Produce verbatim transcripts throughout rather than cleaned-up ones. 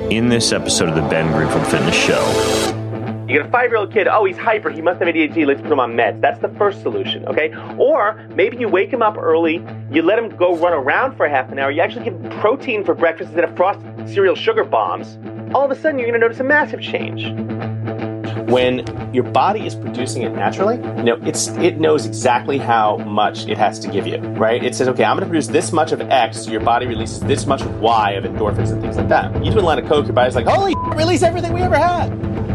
In this episode of the Ben Greenfield Fitness Show. You get a five-year-old kid, oh, he's hyper, he must have A D H D, let's put him on meds. That's the first solution, okay? Or maybe you wake him up early, you let him go run around for half an hour, you actually give him protein for breakfast instead of frosted cereal sugar bombs. All of a sudden, you're going to notice a massive change. When your body is producing it naturally, you know, it's it knows exactly how much it has to give you, right? It says, okay, I'm going to produce this much of X, so your body releases this much of Y of endorphins and things like that. You do a line of coke, your body's like, holy shit, release everything we ever had.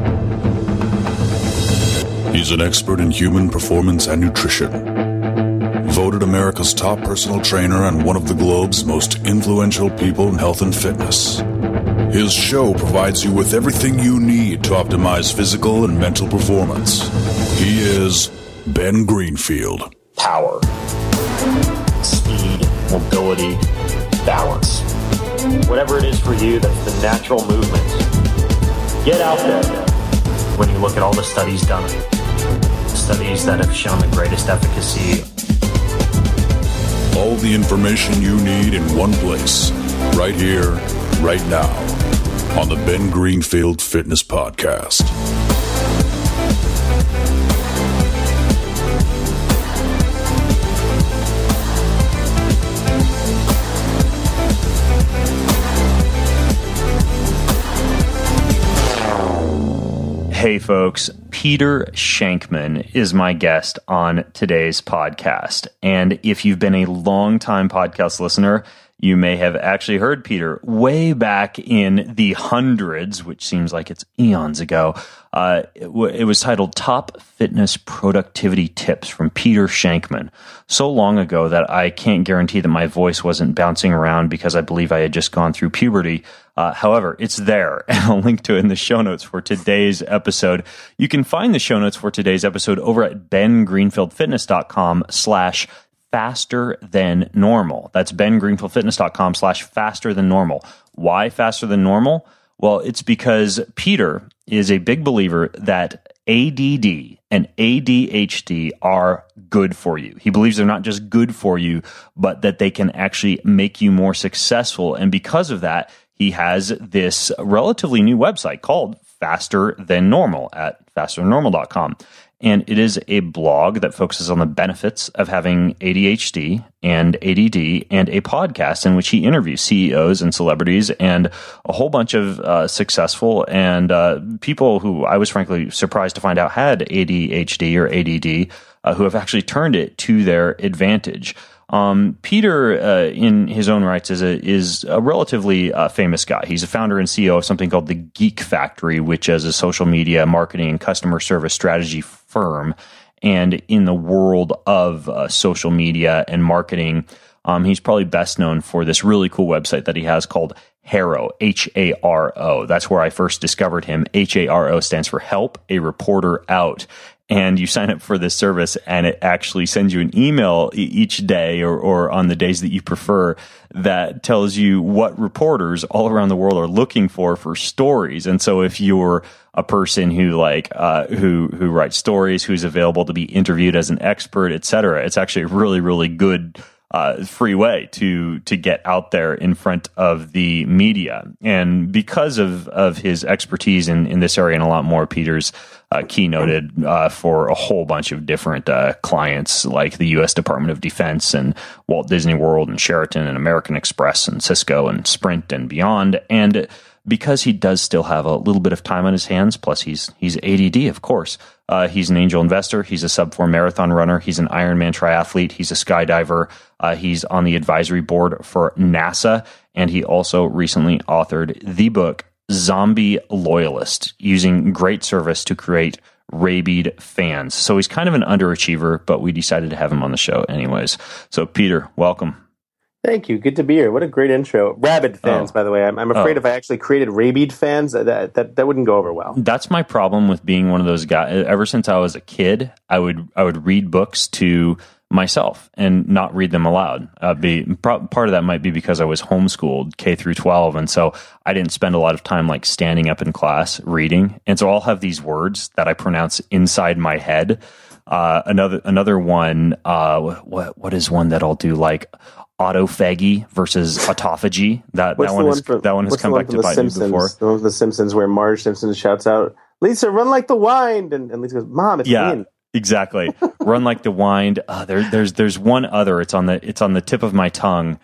He's an expert in human performance and nutrition. Voted America's top personal trainer and one of the globe's most influential people in health and fitness. His show provides you with everything you need to optimize physical and mental performance. He is Ben Greenfield. Power, speed, mobility, balance. Whatever it is for you, that's the natural movement. Get out there. When you look at all the studies done, studies that have shown the greatest efficacy. All the information you need in one place, right here, right now, on the Ben Greenfield Fitness Podcast. Hey folks, Peter Shankman is my guest on today's podcast. And if you've been a long-time podcast listener, you may have actually heard Peter way back in the hundreds, which seems like it's eons ago. Uh, it, w- it was titled Top Fitness Productivity Tips from Peter Shankman. So long ago that I can't guarantee that my voice wasn't bouncing around because I believe I had just gone through puberty. Uh, however, it's there, and I'll link to it in the show notes for today's episode. You can find the show notes for today's episode over at bengreenfieldfitness.com slash faster than normal. That's bengreenfieldfitness.com slash faster than normal. Why faster than normal? Well, it's because Peter is a big believer that A D D and A D H D are good for you. He believes they're not just good for you, but that they can actually make you more successful. And because of that, he has this relatively new website called Faster Than Normal at faster than normal dot com. And it is a blog that focuses on the benefits of having A D H D and A D D, and a podcast in which he interviews C E Os and celebrities and a whole bunch of uh, successful and uh, people who I was frankly surprised to find out had A D H D or A D D, uh, who have actually turned it to their advantage. Um, Peter, uh, in his own rights, is a is a relatively uh, famous guy. He's a founder and C E O of something called the Geek Factory, which is a social media marketing and customer service strategy firm. And in the world of uh, social media and marketing, um, he's probably best known for this really cool website that he has called Haro, H A R O. That's where I first discovered him. H A R O stands for Help a Reporter Out. And you sign up for this service, and it actually sends you an email e- each day or, or on the days that you prefer that tells you what reporters all around the world are looking for for stories. And so if you're a person who like uh, who who writes stories, who's available to be interviewed as an expert, et cetera, it's actually a really, really good Uh, free way to to get out there in front of the media. And because of of his expertise in, in this area and a lot more, Peter's uh, keynoted uh, for a whole bunch of different uh, clients like the U S Department of Defense and Walt Disney World and Sheraton and American Express and Cisco and Sprint and beyond. And because he does still have a little bit of time on his hands, plus he's he's A D D, of course. Uh, he's an angel investor. He's a sub four marathon runner. He's an Ironman triathlete. He's a skydiver. Uh, he's on the advisory board for NASA. And he also recently authored the book Zombie Loyalist, using great service to create rabid fans. So he's kind of an underachiever, but we decided to have him on the show anyways. So Peter, welcome. Thank you. Good to be here. What a great intro. Rabid fans, oh. by the way. I'm, I'm afraid oh. if I actually created rabid fans, that, that that wouldn't go over well. That's my problem with being one of those guys. Ever since I was a kid, I would I would read books to myself and not read them aloud. Uh, be part of that might be because I was homeschooled K through twelve, and so I didn't spend a lot of time like standing up in class reading. And so I'll have these words that I pronounce inside my head. Uh, another another one. Uh, what what is one that I'll do like? autophagy versus autophagy. That What's that the one has from- that one has what's come the back from to the bite me Simpsons? before. The one from The Simpsons where Marge Simpson shouts out, "Lisa, run like the wind," and, and Lisa goes, "Mom, it's Yeah, wind." exactly. Run like the wind. Uh, there, there's there's one other. It's on the it's on the tip of my tongue.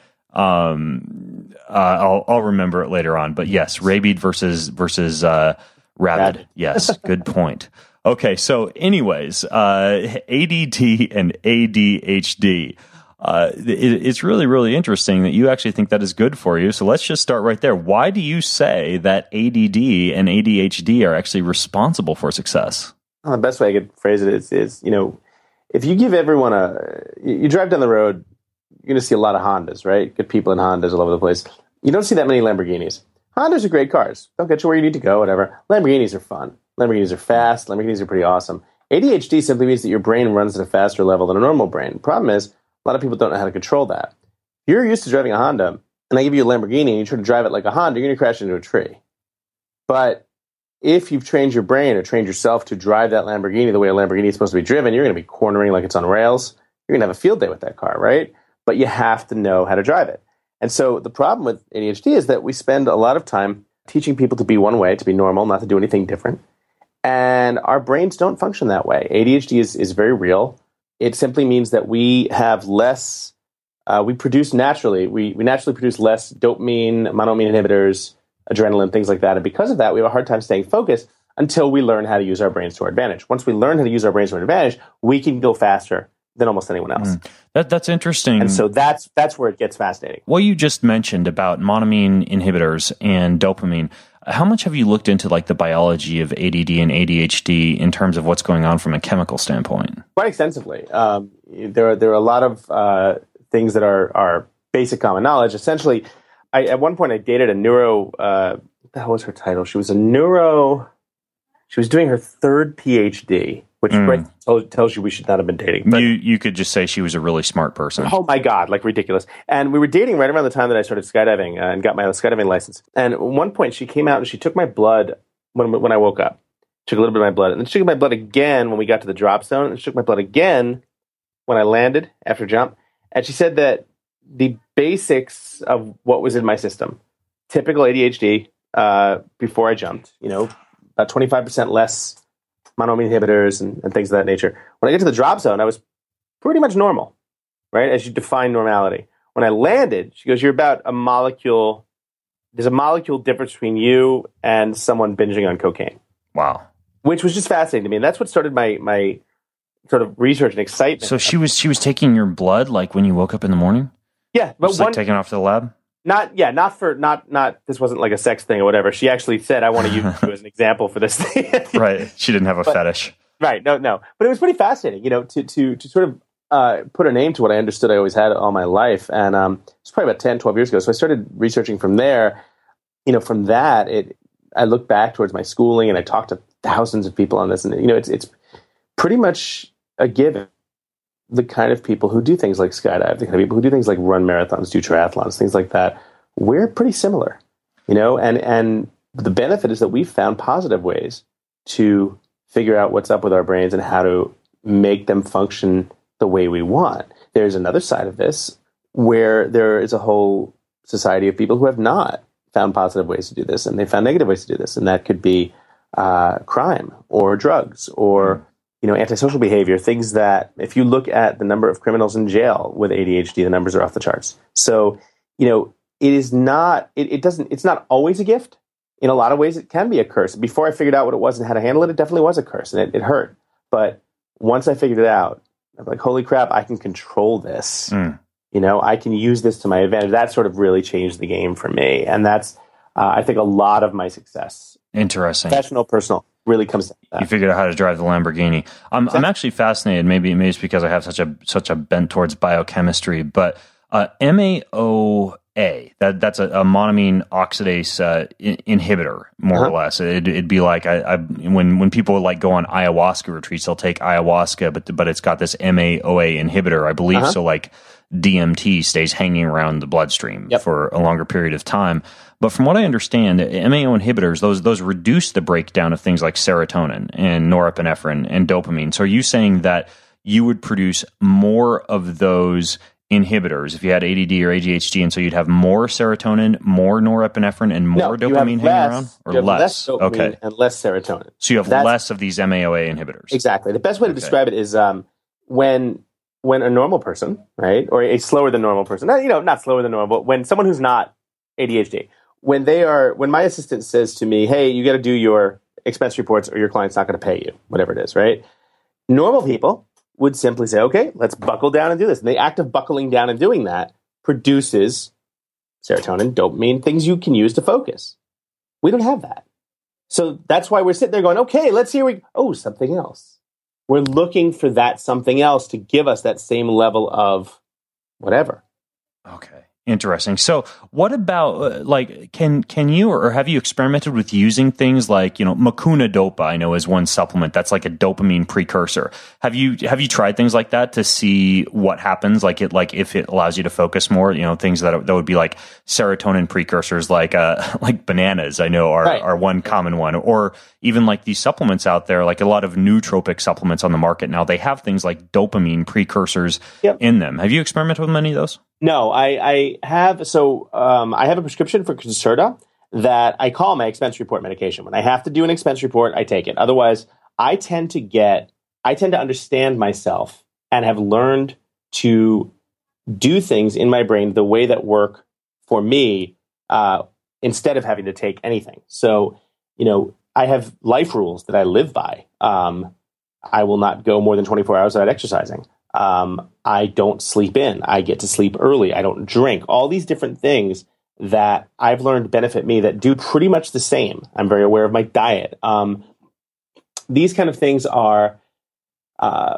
Um, uh, I'll I'll remember it later on. But yes, rabid versus versus uh, rabid. Rabid. Yes, good point. Okay, so anyways, uh, A D D and A D H D. Uh, it, it's really, really interesting that you actually think that is good for you. So let's just start right there. Why do you say that A D D and A D H D are actually responsible for success? Well, the best way I could phrase it is, is, you know, if you give everyone a, you, you drive down the road, you're going to see a lot of Hondas, right? Good people in Hondas all over the place. You don't see that many Lamborghinis. Hondas are great cars. They'll get you where you need to go, whatever. Lamborghinis are fun. Lamborghinis are fast. Lamborghinis are pretty awesome. A D H D simply means that your brain runs at a faster level than a normal brain. The problem is, a lot of people don't know how to control that. If you're used to driving a Honda, and I give you a Lamborghini, and you try to drive it like a Honda, you're going to crash into a tree. But if you've trained your brain or trained yourself to drive that Lamborghini the way a Lamborghini is supposed to be driven, you're going to be cornering like it's on rails. You're going to have a field day with that car, right? But you have to know how to drive it. And so the problem with A D H D is that we spend a lot of time teaching people to be one way, to be normal, not to do anything different. And our brains don't function that way. A D H D is, is very real. It simply means that we have less, uh, we produce naturally, we, we naturally produce less dopamine, monoamine inhibitors, adrenaline, things like that. And because of that, we have a hard time staying focused until we learn how to use our brains to our advantage. Once we learn how to use our brains to our advantage, we can go faster than almost anyone else. Mm. That that's interesting. And so that's that's where it gets fascinating. What you just mentioned about monoamine inhibitors and dopamine, how much have you looked into like the biology of A D D and A D H D in terms of what's going on from a chemical standpoint? Quite extensively. Um, there are there are a lot of uh, things that are are basic common knowledge. Essentially, I, at one point I dated a neuro. Uh, what the hell was her title? She was a neuro. She was doing her third PhD, which Mm. right, tells, tells you we should not have been dating. But, you you could just say she was a really smart person. oh my God, like ridiculous. And we were dating right around the time that I started skydiving uh, and got my skydiving license. And at one point she came out and she took my blood when when I woke up. Took a little bit of my blood. And then she took my blood again when we got to the drop zone. And she took my blood again when I landed after jump. And she said that the basics of what was in my system, typical A D H D uh, before I jumped, you know, about twenty-five percent less monoamine inhibitors and, and things of that nature. When I get to the drop zone, I was pretty much normal, right? As you define normality. When I landed, she goes, you're about a molecule. There's a molecule difference between you and someone binging on cocaine. Wow. Which was just fascinating to me. And that's what started my, my sort of research and excitement. So she was she was taking your blood like when you woke up in the morning? Yeah. But Just one, like taking it off to the lab? Not, yeah, not for, not, not, this wasn't like a sex thing or whatever. She actually said, I want to use you as an example for this thing. Right. She didn't have a But- fetish. Right. No, no. But it was pretty fascinating, you know, to, to, to sort of uh, put a name to what I understood I always had all my life. And um, it's probably about ten, twelve years ago. So I started researching from there. You know, from that, it, I looked back towards my schooling and I talked to thousands of people on this. And, you know, it's, it's pretty much a given. The kind of people who do things like skydive, the kind of people who do things like run marathons, do triathlons, things like that, we're pretty similar, you know, and, and the benefit is that we've found positive ways to figure out what's up with our brains and how to make them function the way we want. There's another side of this where there is a whole society of people who have not found positive ways to do this, and they found negative ways to do this, and that could be uh, crime or drugs or you know, antisocial behavior, things that if you look at the number of criminals in jail with A D H D, the numbers are off the charts. So, you know, it is not, it, it doesn't, it's not always a gift. In a lot of ways, it can be a curse. Before I figured out what it was and how to handle it, it definitely was a curse and it, it hurt. But once I figured it out, I'm like, holy crap, I can control this. Mm. You know, I can use this to my advantage. That sort of really changed the game for me. And that's, uh, I think, a lot of my success. Interesting. Professional, personal. Really comes to that. You figured out how to drive the Lamborghini. I'm exactly. I'm actually fascinated. Maybe maybe it's because I have such a such a bent towards biochemistry. But uh, M A O A, that that's a, a monoamine oxidase uh, in, inhibitor, more uh-huh. or less. It, it'd be like I, I when when people like go on ayahuasca retreats, they'll take ayahuasca, but but it's got this M A O A inhibitor, I believe. Uh-huh. So like D M T stays hanging around the bloodstream yep. for a longer period of time. But from what I understand, M A O inhibitors, those those reduce the breakdown of things like serotonin and norepinephrine and dopamine. So are you saying that you would produce more of those inhibitors, if you had A D D or A D H D, and so you'd have more serotonin, more norepinephrine, and more no, dopamine hanging less, around? Or you have less? less dopamine okay. and less serotonin. So you have That's, less of these M A O A inhibitors. Exactly. The best way to okay. describe it is um, when when a normal person, right, or a slower than normal person, not, you know, not slower than normal, but when someone who's not A D H D, when they are, when my assistant says to me, hey, you got to do your expense reports or your client's not going to pay you, whatever it is, right? Normal people would simply say, okay, let's buckle down and do this. And the act of buckling down and doing that produces serotonin, dopamine, things you can use to focus. We don't have that. So that's why we're sitting there going, okay, let's hear we, oh, something else. We're looking for that something else to give us that same level of whatever. Okay. Interesting. So what about, uh, like, can can you or have you experimented with using things like, you know, Mucuna Dopa, I know is one supplement that's like a dopamine precursor. Have you have you tried things like that to see what happens? Like it like if it allows you to focus more, you know, things that that would be like serotonin precursors, like uh like bananas, I know are right. are one common one, or even like these supplements out there, like a lot of nootropic supplements on the market now, they have things like dopamine precursors yep. in them. Have you experimented with many of those? No, I, I have, so um, I have a prescription for Concerta that I call my expense report medication. When I have to do an expense report, I take it. Otherwise, I tend to get, I tend to understand myself and have learned to do things in my brain the way that work for me uh, instead of having to take anything. So, you know, I have life rules that I live by. Um, I will not go more than twenty-four hours without exercising. Um, I don't sleep in. I get to sleep early. I don't drink. All these different things that I've learned benefit me that do pretty much the same. I'm very aware of my diet. Um, these kind of things are uh,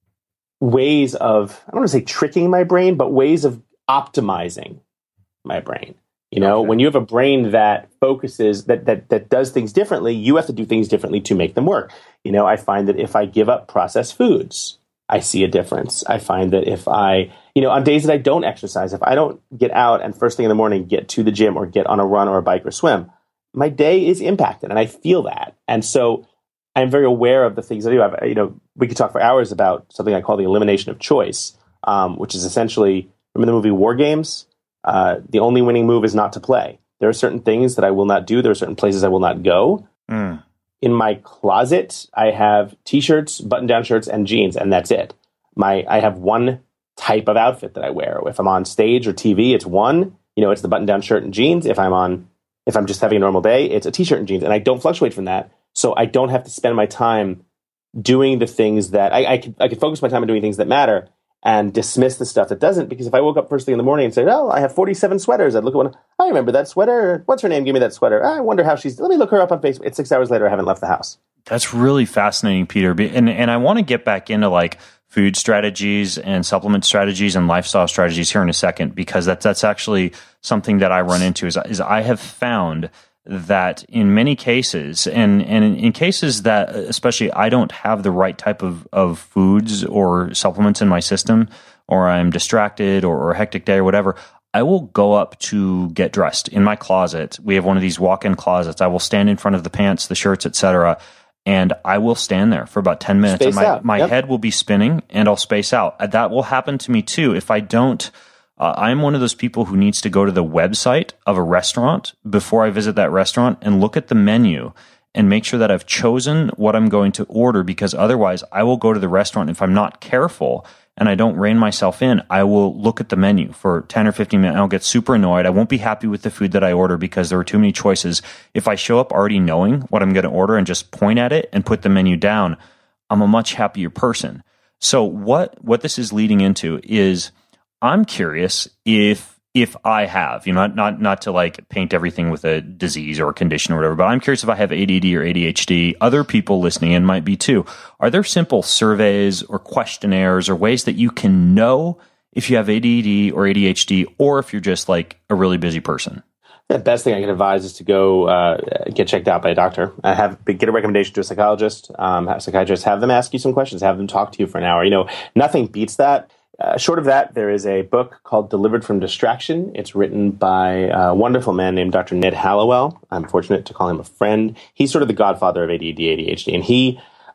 ways of, I don't want to say tricking my brain, but ways of optimizing my brain. You know, okay. When you have a brain that focuses, that, that, that does things differently, you have to do things differently to make them work. You know, I find that if I give up processed foods, I see a difference. I find that if I, you know, on days that I don't exercise, if I don't get out and first thing in the morning get to the gym or get on a run or a bike or swim, my day is impacted and I feel that. And so I'm very aware of the things I do. I've, you know, we could talk for hours about something I call the elimination of choice, um, which is essentially, remember the movie War Games? Uh, the only winning move is not to play. There are certain things that I will not do. There are certain places I will not go. Mm. In my closet, I have T-shirts, button-down shirts, and jeans, and that's it. My I have one type of outfit that I wear. If I'm on stage or T V, it's one. You know, it's the button-down shirt and jeans. If I'm on, if I'm just having a normal day, it's a T-shirt and jeans, and I don't fluctuate from that. So I don't have to spend my time doing the things that I I can I can focus my time on doing things that matter and dismiss the stuff that doesn't. Because if I woke up first thing in the morning and said, "Oh, I have forty-seven sweaters," I'd look at one. I remember that sweater. What's her name? Give me that sweater. I wonder how she's. Let me look her up on Facebook. It's six hours later. I haven't left the house. That's really fascinating, Peter. And and I want to get back into like food strategies and supplement strategies and lifestyle strategies here in a second, because that's that's actually something that I run into. Is is I have found that in many cases, and, and in, in cases that especially I don't have the right type of, of foods or supplements in my system, or I'm distracted or, or a hectic day or whatever, I will go up to get dressed in my closet. We have one of these walk-in closets. I will stand in front of the pants, the shirts, et cetera, and I will stand there for about ten minutes. Space and my, out. my Yep. head will be spinning and I'll space out. That will happen to me too. If I don't, Uh, I'm one of those people who needs to go to the website of a restaurant before I visit that restaurant and look at the menu and make sure that I've chosen what I'm going to order, because otherwise I will go to the restaurant. If I'm not careful and I don't rein myself in, I will look at the menu for ten or fifteen minutes and I'll get super annoyed. I won't be happy with the food that I order because there are too many choices. If I show up already knowing what I'm going to order and just point at it and put the menu down, I'm a much happier person. So what, what this is leading into is, I'm curious if if I have, you know, not, not not to like paint everything with a disease or a condition or whatever, but I'm curious if I have A D D or A D H D. Other people listening in might be too. Are there simple surveys or questionnaires or ways that you can know if you have A D D or A D H D, or if you're just like a really busy person? The best thing I can advise is to go uh, get checked out by a doctor. I have get a recommendation to a psychologist. Um, have psychiatrists have them ask you some questions, have them talk to you for an hour. You know, nothing beats that. Uh, short of that, there is a book called Delivered from Distraction. It's written by a wonderful man named Doctor Ned Hallowell. I'm fortunate to call him a friend. He's sort of the godfather of A D D, A D H D, and he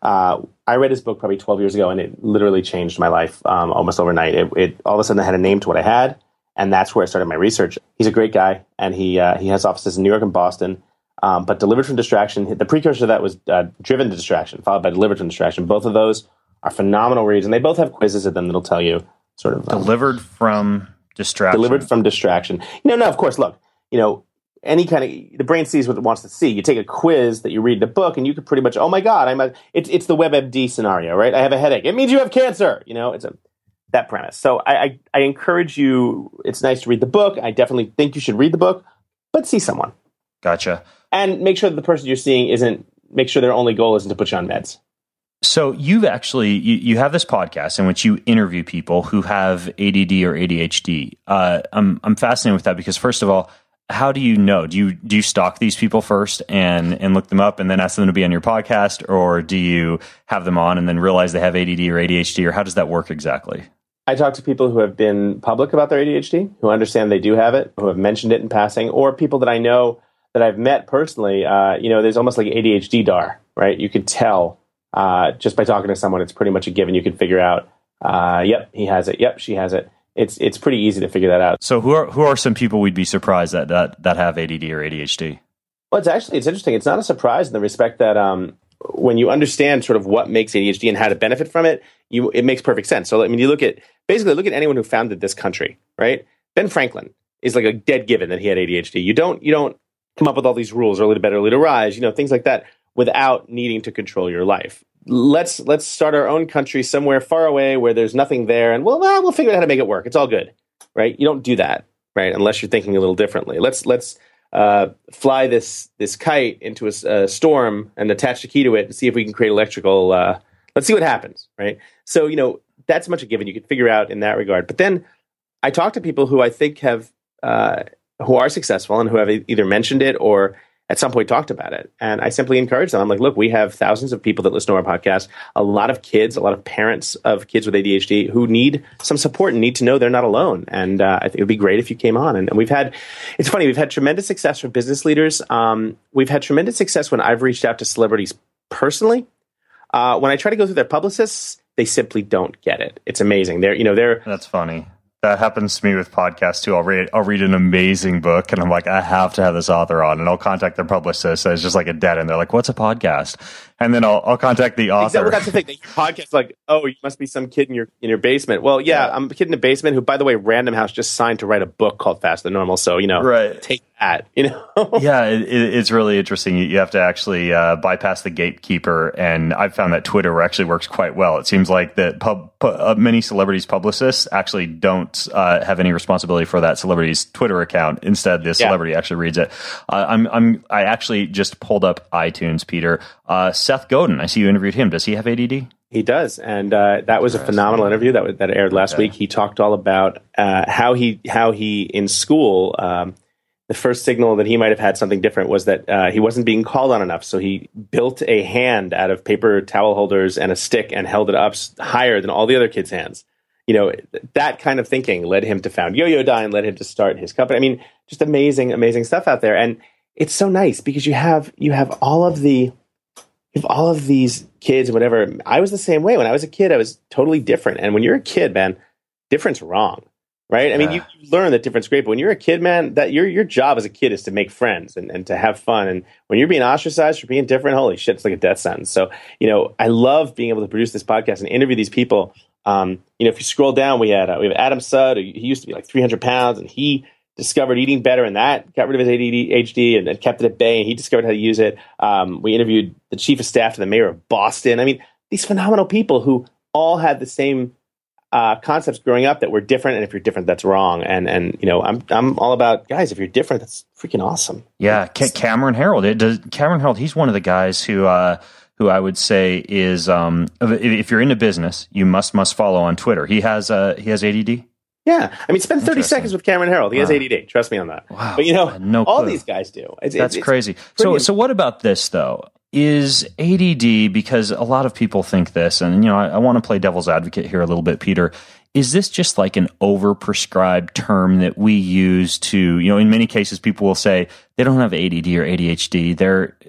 Uh, I read his book probably twelve years ago, and it literally changed my life um, almost overnight. It, it all of a sudden I had a name to what I had, and that's where I started my research. He's a great guy, and he uh, he has offices in New York and Boston. Um, but Delivered from Distraction, the precursor to that was uh, Driven to Distraction, followed by Delivered from Distraction. Both of those are phenomenal reads, and they both have quizzes in them that'll tell you sort of um, Delivered from Distraction. Delivered from Distraction. You know, no, of course. Look, you know, any kind of the brain sees what it wants to see. You take a quiz that you read in a book, and you could pretty much, oh my god, I'm a. It's it's the WebMD scenario, right? I have a headache. It means you have cancer. You know, it's a that premise. So I, I I encourage you. It's nice to read the book. I definitely think you should read the book, but see someone. Gotcha. And make sure that the person you're seeing isn't, make sure their only goal isn't to put you on meds. So you've actually, you, you have this podcast in which you interview people who have A D D or A D H D. Uh, I'm, I'm fascinated with that because first of all, how do you know? Do you, do you stalk these people first and, and look them up and then ask them to be on your podcast? Or do you have them on and then realize they have A D D or A D H D? Or how does that work exactly? I talk to people who have been public about their A D H D, who understand they do have it, who have mentioned it in passing, or people that I know that I've met personally. Uh, you know, there's almost like A D H D dar, right? You could tell uh, just by talking to someone. It's pretty much a given. You can figure out, uh, yep, he has it. Yep, she has it. It's it's pretty easy to figure that out. So who are who are some people we'd be surprised that that, that have A D D or A D H D? Well, it's actually it's interesting. It's not a surprise in the respect that um, when you understand sort of what makes A D H D and how to benefit from it, you it makes perfect sense. So I mean, you look at basically look at anyone who founded this country, right? Ben Franklin is like a dead given that he had A D H D. You don't you don't come up with all these rules, early to bed, early to rise, you know, things like that, without needing to control your life. Let's let's start our own country somewhere far away where there's nothing there, and well, well, we'll figure out how to make it work. It's all good, right? You don't do that, right? Unless you're thinking a little differently. Let's let's uh, fly this this kite into a, a storm and attach the key to it and see if we can create electrical. Uh, let's see what happens, right? So you know that's much a given. You can figure out in that regard. But then I talk to people who I think have. Uh, who are successful and who have either mentioned it or at some point talked about it. And I simply encourage them. I'm like, look, we have thousands of people that listen to our podcast, a lot of kids, a lot of parents of kids with A D H D who need some support and need to know they're not alone. And uh, I think it would be great if you came on. And, and we've had, it's funny, we've had tremendous success from business leaders. Um, we've had tremendous success when I've reached out to celebrities personally. Uh, when I try to go through their publicists, they simply don't get it. It's amazing. They're, you know, they're. That's funny. That happens to me with podcasts too. I'll read I'll read an amazing book and I'm like, I have to have this author on, and I'll contact their publicist. And it's just like a dead end. They're like, what's a podcast? And then I'll I'll contact the author. Exactly, that's the thing. Your podcast, like, oh, you must be some kid in your in your basement. Well, yeah, yeah, I'm a kid in a basement who, by the way, Random House just signed to write a book called Faster Than Normal. So you know, right. Take that. You know, yeah, it, it's really interesting. You, you have to actually uh, bypass the gatekeeper, and I've found that Twitter actually works quite well. It seems like that pub, pub, uh, many celebrities' publicists actually don't uh, have any responsibility for that celebrity's Twitter account. Instead, the celebrity yeah. actually reads it. Uh, I'm I'm I actually just pulled up iTunes, Peter. Uh, Seth Godin, I see you interviewed him. Does he have A D D? He does, and uh, that was a phenomenal interview that that aired last okay. week. He talked all about uh, how he how he in school. Um, the first signal that he might have had something different was that uh, he wasn't being called on enough. So he built a hand out of paper towel holders and a stick and held it up higher than all the other kids' hands. You know, that kind of thinking led him to found Yo-Yo Die and led him to start his company. I mean, just amazing, amazing stuff out there. And it's so nice because you have you have all of the you have all of these kids, whatever. I was the same way. When I was a kid, I was totally different. And when you're a kid, man, different's wrong. Right? I mean, you, you learn that difference great, but when you're a kid, man, that your your job as a kid is to make friends and, and to have fun. And when you're being ostracized for being different, holy shit, it's like a death sentence. So, you know, I love being able to produce this podcast and interview these people. Um, you know, if you scroll down, we had uh, we have Adam Sudd. He used to be like three hundred pounds, and he discovered eating better, and that got rid of his A D H D and, and kept it at bay. And he discovered how to use it. Um, we interviewed the chief of staff to the mayor of Boston. I mean, these phenomenal people who all had the same Uh, concepts growing up that were different, and if you're different, that's wrong. And and you know, I'm I'm all about, guys, if you're different, that's freaking awesome. Yeah, Cameron Herold. It does, Cameron Herold. He's one of the guys who uh, who I would say is um, if you're into business, you must must follow on Twitter. He has uh, he has A D D. Yeah, I mean, spend thirty seconds with Cameron Herold. He wow. has A D D. Trust me on that. Wow. But you know, no all clue. these guys do. It's, that's it's, crazy. It's so so what about this though? Is A D D, because a lot of people think this, and you know, I, I want to play devil's advocate here a little bit, Peter. Is this just like an overprescribed term that we use to, you know, in many cases, people will say they don't have A D D or A D H D. They're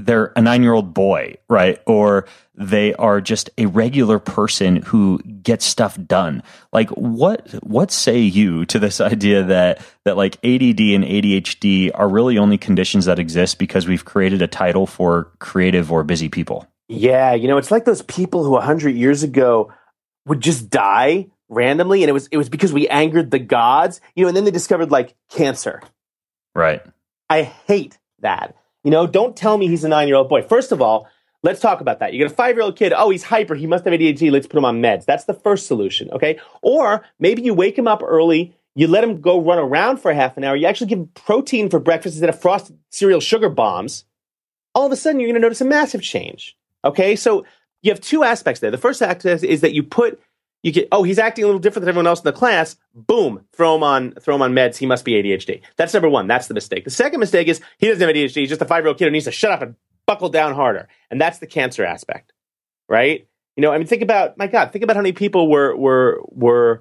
they're a nine-year-old boy, right? Or they are just a regular person who gets stuff done. Like, what what say you to this idea that that like A D D and A D H D are really only conditions that exist because we've created a title for creative or busy people? Yeah, you know, it's like those people who a hundred years ago would just die randomly, and it was it was because we angered the gods, you know, and then they discovered like cancer. Right. I hate that. You know, don't tell me he's a nine-year-old boy. First of all, let's talk about that. You get a five-year-old kid, oh, he's hyper, he must have A D H D, let's put him on meds. That's the first solution, okay? Or maybe you wake him up early, you let him go run around for half an hour, you actually give him protein for breakfast instead of frosted cereal sugar bombs. All of a sudden, you're going to notice a massive change, okay? So you have two aspects there. The first aspect is that you put You get, oh, he's acting a little different than everyone else in the class. Boom, throw him on, throw him on meds. He must be A D H D. That's number one. That's the mistake. The second mistake is he doesn't have A D H D. He's just a five-year-old kid who needs to shut up and buckle down harder. And that's the cancer aspect, right? You know, I mean, think about, my God, think about how many people were were were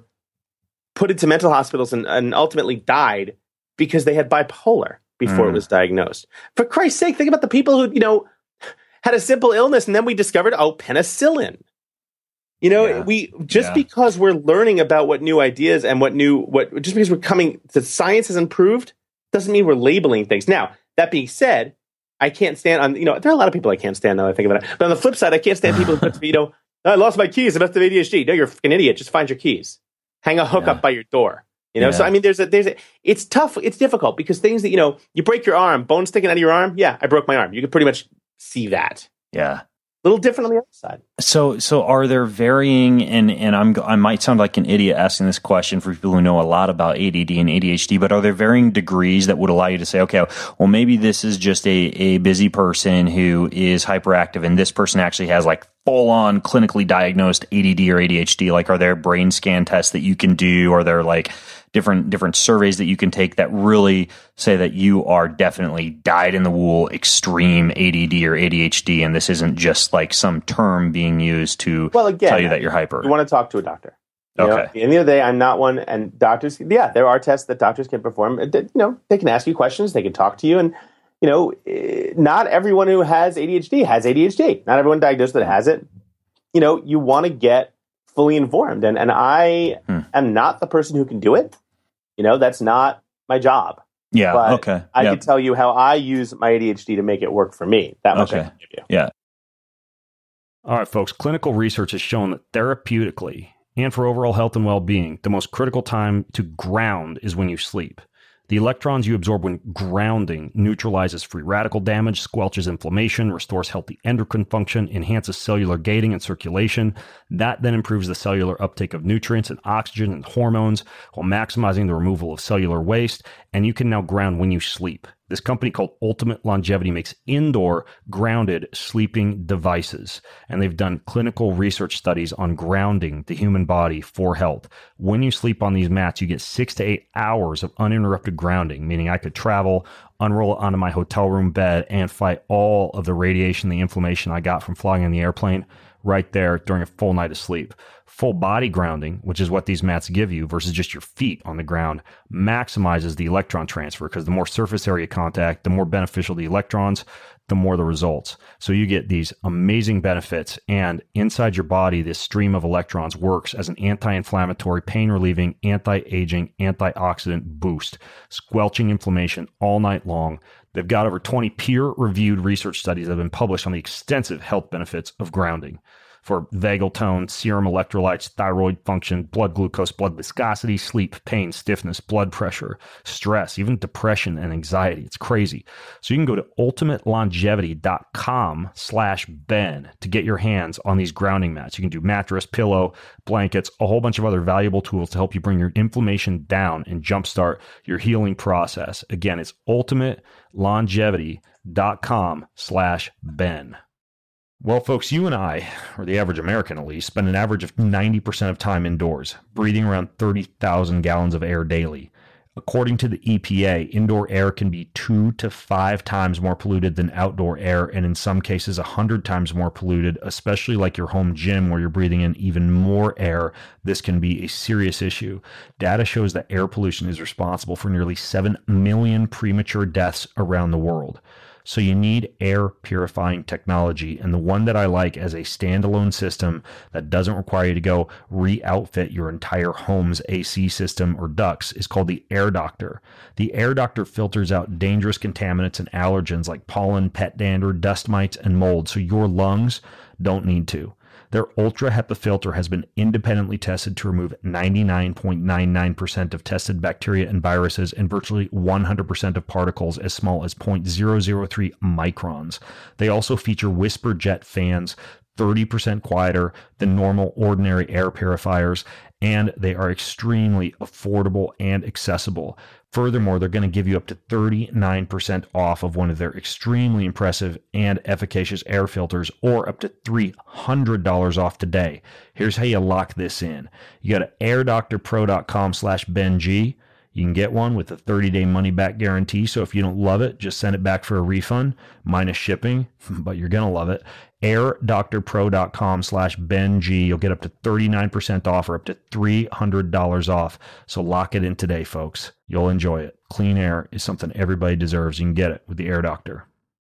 put into mental hospitals and, and ultimately died because they had bipolar before mm. it was diagnosed. For Christ's sake, think about the people who, you know, had a simple illness and then we discovered, oh, penicillin. You know, yeah. we just yeah. because we're learning about what new ideas and what new what just because we're coming the science has improved doesn't mean we're labeling things. Now, that being said, I can't stand on you know, there are a lot of people I can't stand now that I think about it. But on the flip side, I can't stand people who put to me, you know, oh, I lost my keys, I must have A D H D. No, you're a fucking idiot. Just find your keys. Hang a hook yeah. up by your door. You know, yeah. so I mean there's a there's a it's tough, it's difficult because things that, you know, you break your arm, bone sticking out of your arm, yeah, I broke my arm. You can pretty much see that. Yeah. A little different on the other side. So, so are there varying, and, and I'm, I might sound like an idiot asking this question for people who know a lot about A D D and A D H D, but are there varying degrees that would allow you to say, okay, well, maybe this is just a, a busy person who is hyperactive and this person actually has like full on clinically diagnosed A D D or A D H D? Like, are there brain scan tests that you can do? Are there like different different surveys that you can take that really say that you are definitely dyed in the wool extreme A D D or A D H D, and this isn't just like some term being used to well, again, tell you that you're hyper? You want to talk to a doctor. You okay. know, at the end of the day, I'm not one, and doctors, yeah, there are tests that doctors can perform. You know, they can ask you questions, they can talk to you, and you know, not everyone who has A D H D has A D H D. Not everyone diagnosed that has it. You know, you want to get fully informed, and and I hmm. am not the person who can do it. You know, that's not my job. Yeah. But okay. I yep. can tell you how I use my A D H D to make it work for me. That much okay. I can give you. Yeah. All right, folks. Clinical research has shown that therapeutically and for overall health and well-being, the most critical time to ground is when you sleep. The electrons you absorb when grounding neutralizes free radical damage, squelches inflammation, restores healthy endocrine function, enhances cellular gating and circulation. That then improves the cellular uptake of nutrients and oxygen and hormones while maximizing the removal of cellular waste. And you can now ground when you sleep. This company called Ultimate Longevity makes indoor grounded sleeping devices, and they've done clinical research studies on grounding the human body for health. When you sleep on these mats, you get six to eight hours of uninterrupted grounding, meaning I could travel, unroll it onto my hotel room bed, and fight all of the radiation, the inflammation I got from flying in the airplane right there during a full night of sleep. Full body grounding, which is what these mats give you versus just your feet on the ground, maximizes the electron transfer because the more surface area contact, the more beneficial the electrons, the more the results. So you get these amazing benefits, and inside your body, this stream of electrons works as an anti-inflammatory, pain-relieving, anti-aging, antioxidant boost, squelching inflammation all night long. They've got over twenty peer-reviewed research studies that have been published on the extensive health benefits of grounding for vagal tone, serum electrolytes, thyroid function, blood glucose, blood viscosity, sleep, pain, stiffness, blood pressure, stress, even depression and anxiety. It's crazy. So you can go to ultimate longevity dot com slash Ben to get your hands on these grounding mats. You can do mattress, pillow, blankets, a whole bunch of other valuable tools to help you bring your inflammation down and jumpstart your healing process. Again, it's ultimate longevity dot com slash Ben. Well, folks, you and I, or the average American at least, spend an average of ninety percent of time indoors, breathing around thirty thousand gallons of air daily. According to the E P A, indoor air can be two to five times more polluted than outdoor air, and in some cases, one hundred times more polluted, especially like your home gym where you're breathing in even more air. This can be a serious issue. Data shows that air pollution is responsible for nearly seven million premature deaths around the world. So you need air purifying technology. And the one that I like as a standalone system that doesn't require you to go re-outfit your entire home's A C system or ducts is called the Air Doctor. The Air Doctor filters out dangerous contaminants and allergens like pollen, pet dander, dust mites, and mold, so your lungs don't need to. Their Ultra HEPA filter has been independently tested to remove ninety-nine point nine nine percent of tested bacteria and viruses and virtually one hundred percent of particles as small as zero point zero zero three microns. They also feature Whisper Jet fans, thirty percent quieter than normal ordinary air purifiers, and they are extremely affordable and accessible. Furthermore, they're going to give you up to thirty-nine percent off of one of their extremely impressive and efficacious air filters, or up to three hundred dollars off today. Here's how you lock this in. You go to airdoctorpro.com slash BenG. You can get one with a thirty-day money-back guarantee, so if you don't love it, just send it back for a refund, minus shipping, but you're going to love it. airdoctorpro.com slash BenG. You'll get up to thirty-nine percent off or up to three hundred dollars off. So lock it in today, folks. You'll enjoy it. Clean air is something everybody deserves. You can get it with the Air Doctor.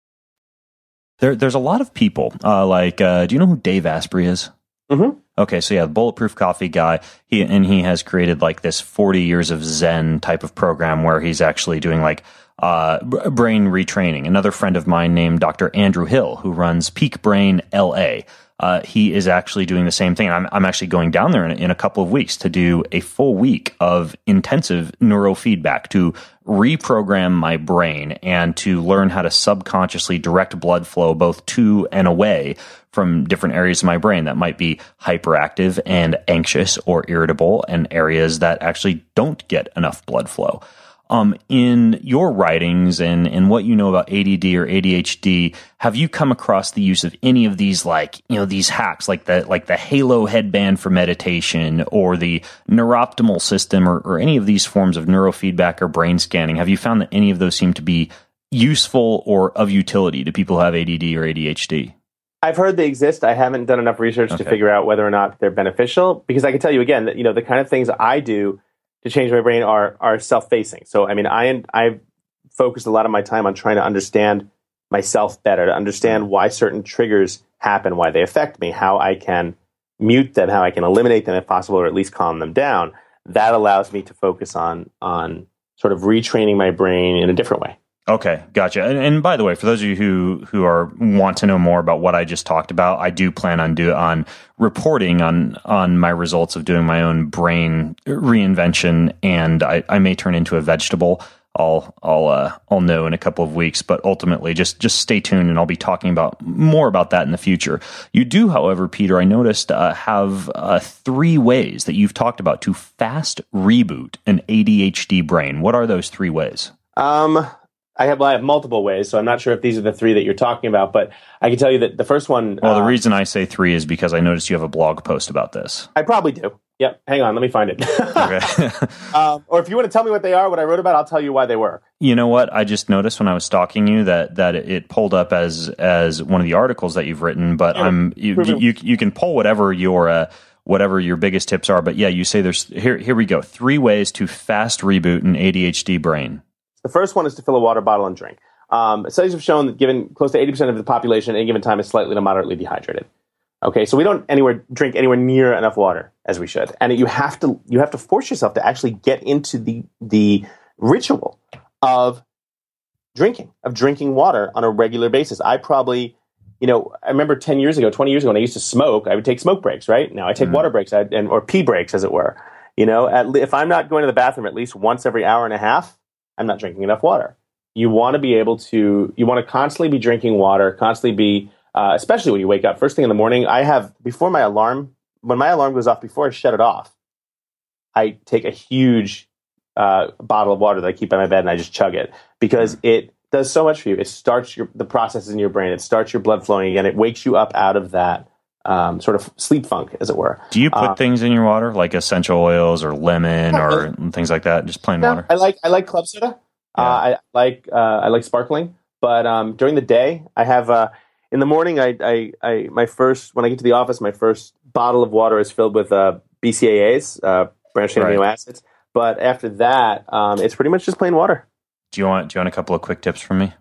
There, there's a lot of people, uh, like, uh, do you know who Dave Asprey is? Mm-hmm. Okay, so yeah, the Bulletproof Coffee guy, he and he has created like this forty years of Zen type of program where he's actually doing like uh, brain retraining. Another friend of mine named Doctor Andrew Hill, who runs Peak Brain L A, uh, he is actually doing the same thing. I'm, I'm actually going down there in, in a couple of weeks to do a full week of intensive neurofeedback to reprogram my brain and to learn how to subconsciously direct blood flow both to and away from different areas of my brain that might be hyperactive and anxious or irritable, and areas that actually don't get enough blood flow. Um, in your writings and, and what you know about A D D or A D H D, have you come across the use of any of these, like, you know, these hacks, like the like the Halo headband for meditation, or the Neuroptimal system, or, or any of these forms of neurofeedback or brain scanning? Have you found that any of those seem to be useful or of utility to people who have A D D or A D H D? I've heard they exist. I haven't done enough research Okay. to figure out whether or not they're beneficial, because I can tell you again that, you know, the kind of things I do to change my brain are are self-facing. So, I mean, I I've focused a lot of my time on trying to understand myself better, to understand why certain triggers happen, why they affect me, how I can mute them, how I can eliminate them if possible, or at least calm them down. That allows me to focus on on sort of retraining my brain in a different way. Okay, gotcha. And, and by the way, for those of you who who are want to know more about what I just talked about, I do plan on do on reporting on on my results of doing my own brain reinvention, and I, I may turn into a vegetable. I'll I'll uh, I'll know in a couple of weeks, but ultimately, just just stay tuned, and I'll be talking about more about that in the future. You do, however, Peter, I noticed uh, have uh, three ways that you've talked about to fast reboot an A D H D brain. What are those three ways? Um. I have, well, I have multiple ways, so I'm not sure if these are the three that you're talking about, but I can tell you that the first one... Well, the uh, reason I say three is because I noticed you have a blog post about this. I probably do. Yep. Hang on, let me find it. Okay. um, or if you want to tell me what they are, what I wrote about, I'll tell you why they were. You know what? I just noticed when I was stalking you that that it pulled up as as one of the articles that you've written, but Yeah, I'm you, you you can pull whatever your uh, whatever your biggest tips are, but yeah, you say there's here here we go. Three ways to fast reboot an A D H D brain. The first one is to fill a water bottle and drink. Um, studies have shown that given close to eighty percent of the population at any given time is slightly to moderately dehydrated. Okay, so we don't anywhere drink anywhere near enough water as we should, and you have to you have to force yourself to actually get into the the ritual of drinking of drinking water on a regular basis. I probably, you know, I remember ten years ago, twenty years ago, when I used to smoke, I would take smoke breaks. Right now, I take Mm-hmm. water breaks, I, and or pee breaks, as it were. You know, at, le- if I'm not going to the bathroom at least once every hour and a half, I'm not drinking enough water. You want to be able to, you want to constantly be drinking water, constantly be, uh, especially when you wake up first thing in the morning. I have, before my alarm, when my alarm goes off, before I shut it off, I take a huge uh, bottle of water that I keep by my bed and I just chug it, because it does so much for you. It starts your, the processes in your brain. It starts your blood flowing again. It wakes you up out of that um, sort of sleep funk, as it were. Do you put uh, things in your water like essential oils or lemon or things like that? Just plain No, water? I like I like club soda. Yeah. Uh, I like uh, I like sparkling, but um, during the day, I have uh, in the morning. I, I I my first when I get to the office, my first bottle of water is filled with uh, B C A As, uh, branched chain Right. amino acids. But after that, um, it's pretty much just plain water. Do you want do you want a couple of quick tips from me?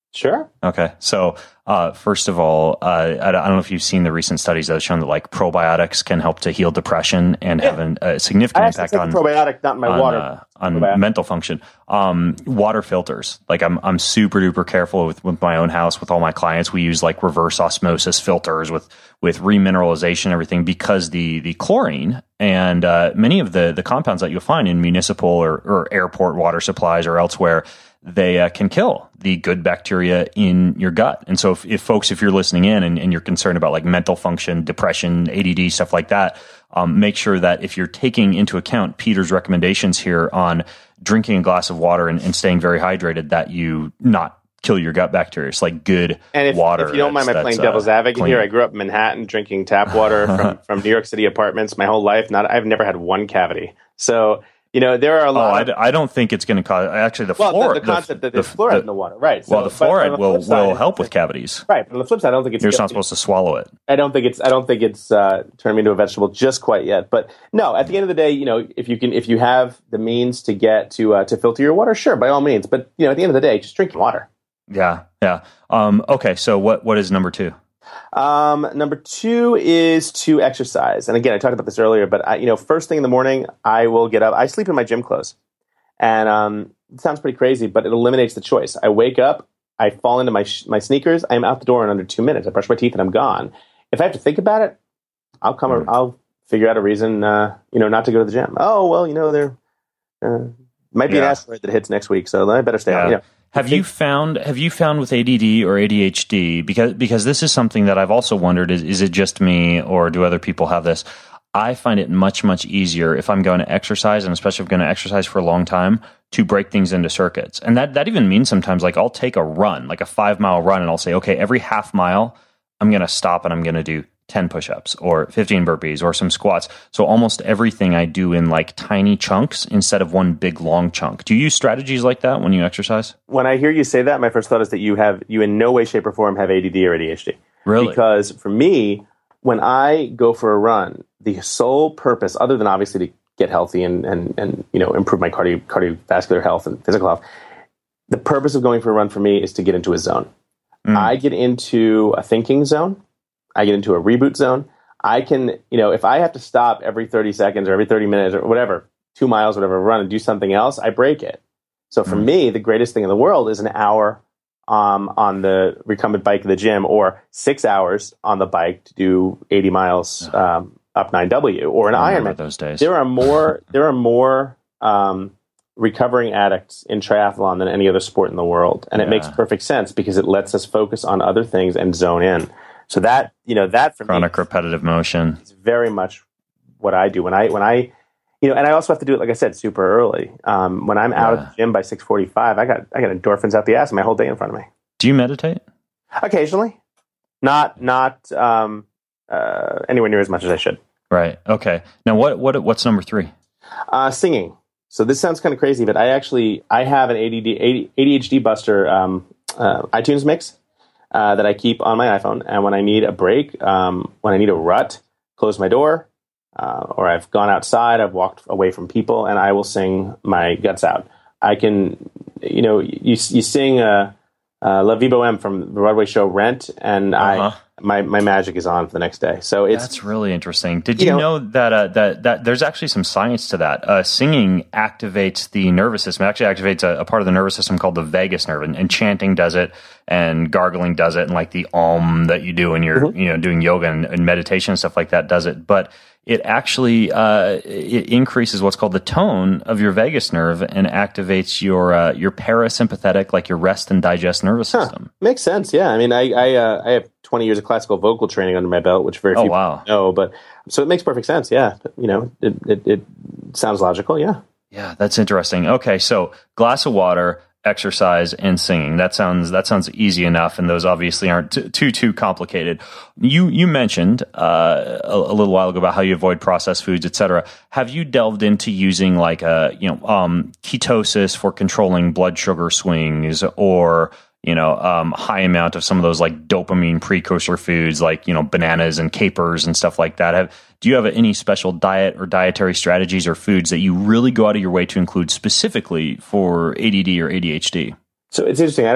Sure. Okay. So, uh, first of all, uh, I, I don't know if you've seen the recent studies that have shown that like probiotics can help to heal depression and Yeah. have an, a significant I impact take on a probiotic, not in my on, water. uh, on Probiotic. mental function. Um, water filters. Like I'm, I'm super duper careful with, with my own house, with all my clients. We use like reverse osmosis filters with, with remineralization and everything because the, the chlorine and, uh, many of the, the compounds that you'll find in municipal or, or airport water supplies or elsewhere, they uh, can kill the good bacteria in your gut. And so if, if folks, if you're listening in and, and you're concerned about like mental function, depression, A D D, stuff like that, um, make sure that if you're taking into account Peter's recommendations here on drinking a glass of water and, and staying very hydrated, that you not kill your gut bacteria. It's like good And if, water. if you don't mind my that's- playing that's, devil's uh, advocate clean. here, I grew up in Manhattan drinking tap water from, from New York City apartments my whole life. Not, I've never had one cavity. So, you know, there are a Oh, lot I, of... d- I don't think it's going to cause, actually the Well, fluoride. the, the concept that there's the- fluoride the- in the water, right. Well, the So, but on fluoride the will, flip side, will help with cavities. Right, but on the flip side, I don't think it's... You're not supposed to swallow it. I don't think it's I don't think it's uh, turned me into a vegetable just quite yet. But no, at the end of the day, you know, if you can, if you have the means to get to uh, to filter your water, sure, by all means. But you know, at the end of the day, just drink water. Yeah, yeah. Um, okay, so what what is number two? Um, number two is to exercise. And again, I talked about this earlier, but I, you know, first thing in the morning, I will get up. I sleep in my gym clothes, and um, it sounds pretty crazy, but it eliminates the choice. I wake up, I fall into my sh- my sneakers, I am out the door in under two minutes. I brush my teeth, and I'm gone. If I have to think about it, I'll come. Mm. I'll figure out a reason, uh, you know, not to go to the gym. Oh well, you know, there uh, might be an Yeah. asteroid that hits next week, so I better stay Yeah. on. You know. Have you found have you found with A D D or A D H D, because because this is something that I've also wondered, is is it just me or do other people have this? I find it much, much easier if I'm going to exercise, and especially if I'm going to exercise for a long time, to break things into circuits. And that, that even means sometimes like I'll take a run, like a five mile run, and I'll say, okay, every half mile, I'm going to stop and I'm going to do ten push-ups or fifteen burpees or some squats. So almost everything I do in like tiny chunks instead of one big long chunk. Do you use strategies like that when you exercise? When I hear you say that, my first thought is that you have you in no way, shape, or form have A D D or A D H D. Really? Because for me, when I go for a run, the sole purpose, other than obviously to get healthy and and, and you know improve my cardio, cardiovascular health and physical health, the purpose of going for a run for me is to get into a zone. Mm. I get into a thinking zone. I get into a reboot zone. I can, you know, if I have to stop every thirty seconds or every thirty minutes or whatever, two miles, whatever, run and do something else, I break it. So for Mm. me, the greatest thing in the world is an hour um, on the recumbent bike at the gym, or six hours on the bike to do eighty miles um, up nine W, or an I remember Ironman. those days. There are more. There are more um, recovering addicts in triathlon than any other sport in the world, and it Yeah. makes perfect sense because it lets us focus on other things and zone in. So that you know that for Chronic me repetitive motion. is very much what I do when I when I you know, and I also have to do it like I said super early. Um, when I'm out Yeah. of the gym by six forty five, I got I got endorphins out the ass and my whole day in front of me. Do you meditate? Occasionally, not not um, uh, anywhere near as much as I should. Right. Okay. Now, what what what's number three? Uh, singing. So this sounds kind of crazy, but I actually I have an A D D A D H D Buster um, uh, iTunes mix uh, that I keep on my iPhone, and when I need a break, um, when I need a rut, close my door, uh, or I've gone outside, I've walked away from people, and I will sing my guts out. I can, you know, you you sing uh, uh, La Vie Boheme from the Broadway show Rent, and Uh-huh. I my my magic is on for the next day. So it's That's really interesting. Did you you, know- know, that uh, that that there's actually some science to that? Uh, singing activates the nervous system. It actually activates a, a part of the nervous system called the vagus nerve, and, and chanting does it, and gargling does it, and like the om that you do when you're Mm-hmm. you know doing yoga and, and meditation and stuff like that does it. But it actually uh, it increases what's called the tone of your vagus nerve and activates your uh, your parasympathetic, like your rest and digest nervous Huh. system. Makes sense. Yeah. I mean, I I, uh, I have twenty years of classical vocal training under my belt, which very Oh, few wow. people know. But so it makes perfect sense. Yeah. You know, it, it, it sounds logical. Yeah. Yeah, that's interesting. Okay, so glass of water, exercise, and singing. That sounds that sounds easy enough, and those obviously aren't t- too too complicated. You you mentioned uh, a, a little while ago about how you avoid processed foods, et cetera. Have you delved into using like a you know um, ketosis for controlling blood sugar swings, or you know um, high amount of some of those like dopamine precursor foods, like you know bananas and capers and stuff like that? Have do you have any special diet or dietary strategies or foods that you really go out of your way to include specifically for A D D or A D H D? So it's interesting. I don't,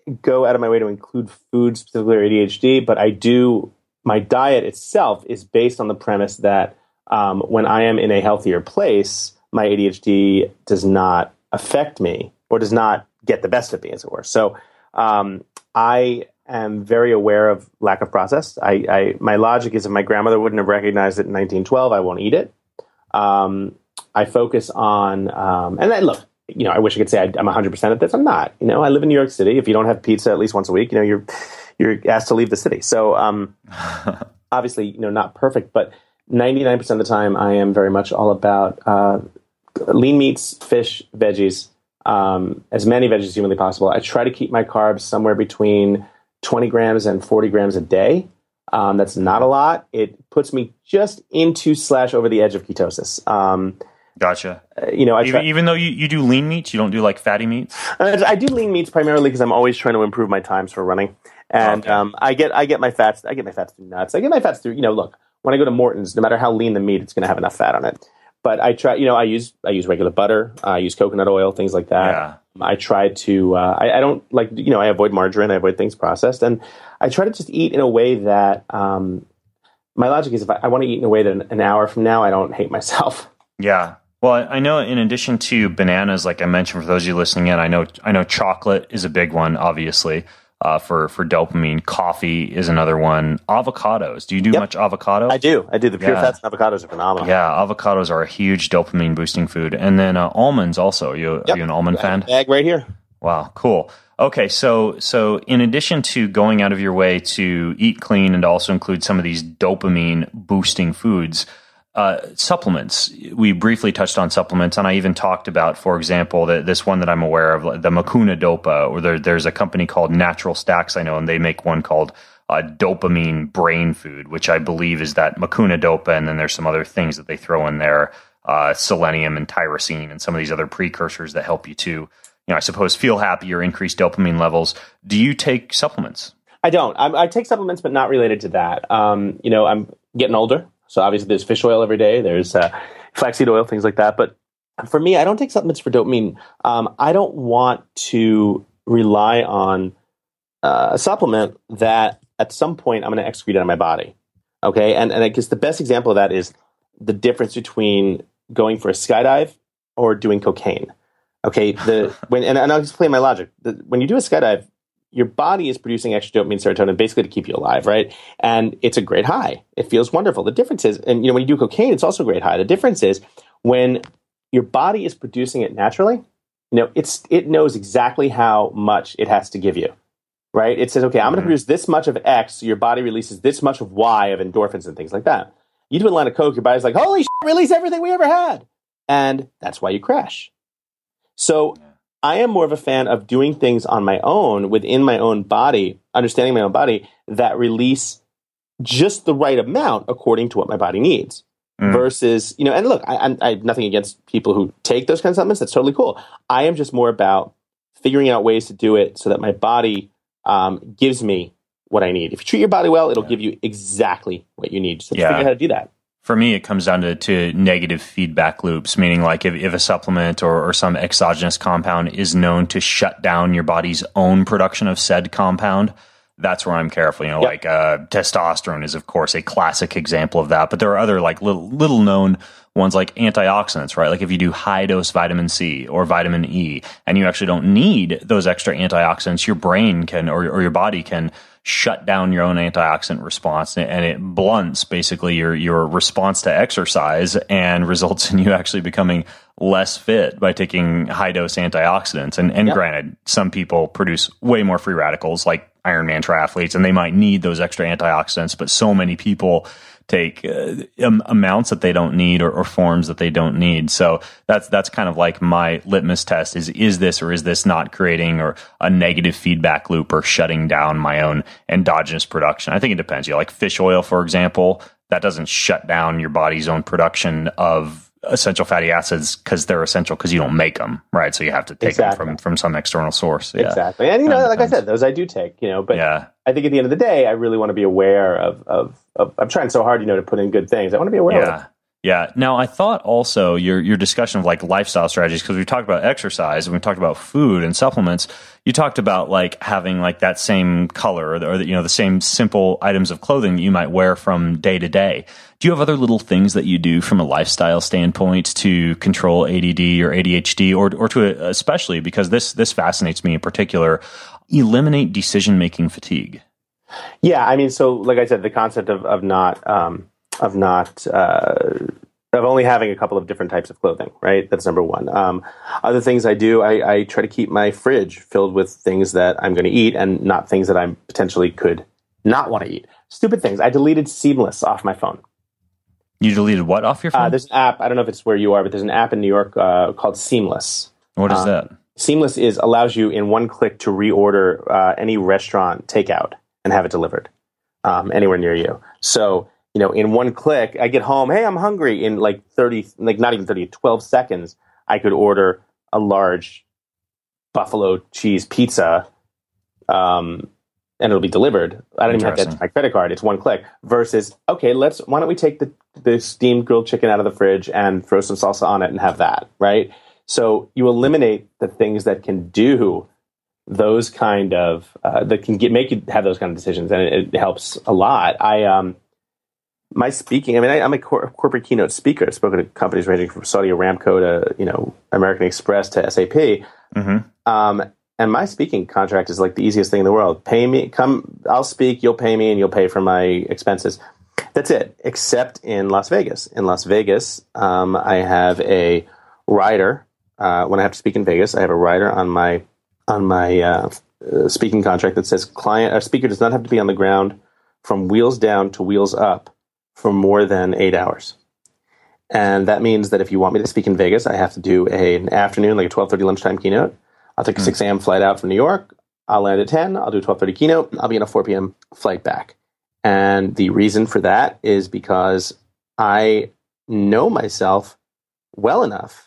go out of my way to include food specifically or A D H D, but I do. My diet itself is based on the premise that um, when I am in a healthier place, my A D H D does not affect me or does not get the best of me, as it were. So um, I am very aware of lack of processed. I, I my logic is if my grandmother wouldn't have recognized it in nineteen twelve, I won't eat it. Um, I focus on, um, and then look, you know, I wish I could say I'm one hundred percent at this. I'm not. You know, I live in New York City. If you don't have pizza at least once a week, you know, you're you're asked to leave the city. So um, obviously, you know, not perfect, but ninety-nine percent of the time, I am very much all about uh, lean meats, fish, veggies, um, as many veggies as humanly possible. I try to keep my carbs somewhere between twenty grams and forty grams a day. Um, that's not a lot. It puts me just into slash over the edge of ketosis. Um, Gotcha. Uh, you know, I even, try, even though you, you do lean meats, you don't do like fatty meats? I do lean meats primarily because I'm always trying to improve my times for running, and okay. um, I get I get my fats I get my fats through nuts. I get my fats through. You know, look, when I go to Morton's, no matter how lean the meat, it's going to have enough fat on it. But I try. You know, I use I use regular butter. I use coconut oil, things like that. Yeah. I try to. Uh, I, I don't like. You know, I avoid margarine. I avoid things processed, and I try to just eat in a way that. Um, my logic is, if I, I want to eat in a way that an, an hour from now, I don't hate myself. Yeah. Well, I know in addition to bananas, like I mentioned, for those of you listening in, I know I know chocolate is a big one, obviously, uh, for, for dopamine. Coffee is another one. Avocados. Do you do Yep. much avocado? I do. I do. The pure Yeah. fats and avocados are phenomenal. Yeah, avocados are a huge dopamine boosting food. And then uh, almonds also. Are you, Yep. are you an almond fan? Bag right here. Wow, cool. Okay, so so in addition to going out of your way to eat clean and to also include some of these dopamine boosting foods, uh, supplements. We briefly touched on supplements, and I even talked about, for example, the, this one that I'm aware of, the Mucuna Dopa, or there, there's a company called Natural Stacks, I know, and they make one called uh, Dopamine Brain Food, which I believe is that Mucuna Dopa, and then there's some other things that they throw in there, uh, selenium and tyrosine and some of these other precursors that help you to, you know, I suppose, feel happy or increase dopamine levels. Do you take supplements? I don't. I, I take supplements, but not related to that. Um, you know, I'm getting older, so obviously there's fish oil every day. There's uh, flaxseed oil, things like that. But for me, I don't take supplements for dopamine. Um, I don't want to rely on uh, a supplement that at some point I'm going to excrete out of my body. Okay, and and I guess the best example of that is the difference between going for a skydive or doing cocaine. Okay, the when and, and I'll explain my logic. The, when you do a skydive, your body is producing extra dopamine, serotonin, basically to keep you alive, right? And it's a great high. It feels wonderful. The difference is, and you know, when you do cocaine, it's also a great high. The difference is when your body is producing it naturally, you know, it's it knows exactly how much it has to give you, right? It says, okay, I'm going to produce this much of X, so your body releases this much of Y of endorphins and things like that. You do a line of coke, your body's like, holy shit, release everything we ever had. And that's why you crash. So I am more of a fan of doing things on my own, within my own body, understanding my own body, that release just the right amount according to what my body needs. Mm. Versus, you know, and look, I, I have nothing against people who take those kinds of supplements. That's totally cool. I am just more about figuring out ways to do it so that my body um, gives me what I need. If you treat your body well, it'll yeah. give you exactly what you need. So just yeah. figure out how to do that. For me, it comes down to, to negative feedback loops, meaning like if, if a supplement or, or some exogenous compound is known to shut down your body's own production of said compound, that's where I'm careful. You know, yep. like uh, testosterone is, of course, a classic example of that. But there are other like little little known ones like antioxidants, right? Like if you do high dose vitamin C or vitamin E and you actually don't need those extra antioxidants, your brain can or, or your body can shut down your own antioxidant response, and it blunts basically your your response to exercise and results in you actually becoming less fit by taking high dose antioxidants. And and yep. granted, some people produce way more free radicals like Ironman triathletes, and they might need those extra antioxidants, but so many people take uh, um, amounts that they don't need or, or forms that they don't need. So that's that's kind of like my litmus test is, is this or is this not creating or a negative feedback loop or shutting down my own endogenous production? I think it depends. You know, like fish oil, for example, that doesn't shut down your body's own production of essential fatty acids because they're essential because you don't make them, right? So you have to take exactly. them from, from some external source. Yeah. Exactly. And, you know, like I said, those I do take, you know, but yeah. I think at the end of the day, I really want to be aware of, of, of, I'm trying so hard, you know, to put in good things. I want to be aware yeah. of it. Yeah. Now, I thought also your your discussion of like lifestyle strategies, because we talked about exercise and we talked about food and supplements. You talked about like having like that same color or the, or the, you know the same simple items of clothing that you might wear from day to day. Do you have other little things that you do from a lifestyle standpoint to control A D D or A D H D, or or to especially because this this fascinates me in particular, eliminate decision making fatigue? Yeah, I mean, so like I said, the concept of of not. Um, of not, uh, of only having a couple of different types of clothing, right? That's number one. Um, other things I do, I, I try to keep my fridge filled with things that I'm going to eat and not things that I potentially could not want to eat. Stupid things. I deleted Seamless off my phone. You deleted what off your phone? Uh, there's an app, I don't know if it's where you are, but there's an app in New York uh, called Seamless. What is uh, that? Seamless is allows you in one click to reorder uh, any restaurant takeout and have it delivered um, anywhere near you. So, you know, in one click, I get home, hey, I'm hungry. In like thirty, like not even thirty, twelve seconds, I could order a large buffalo cheese pizza, um, and it'll be delivered. I don't even have to enter my credit card. It's one click. Versus, okay, let's why don't we take the the steamed grilled chicken out of the fridge and throw some salsa on it and have that, right? So you eliminate the things that can do those kind of uh, that can get make you have those kind of decisions, and it, it helps a lot. I um. My speaking, I mean, I, I'm a cor- corporate keynote speaker. I've spoken to companies ranging from Saudi Aramco to, you know, American Express to S A P. Mm-hmm. Um, and my speaking contract is like the easiest thing in the world. Pay me, come, I'll speak, you'll pay me, and you'll pay for my expenses. That's it, except in Las Vegas. In Las Vegas, um, I have a rider. Uh, when I have to speak in Vegas, I have a rider on my on my uh, uh, speaking contract that says client, a speaker does not have to be on the ground from wheels down to wheels up for more than eight hours. And that means that if you want me to speak in Vegas, I have to do a, an afternoon, like a twelve thirty lunchtime keynote. I'll take a mm. six a.m. flight out from New York. I'll land at ten. I'll do a twelve thirty keynote. I'll be on a four p.m. flight back. And the reason for that is because I know myself well enough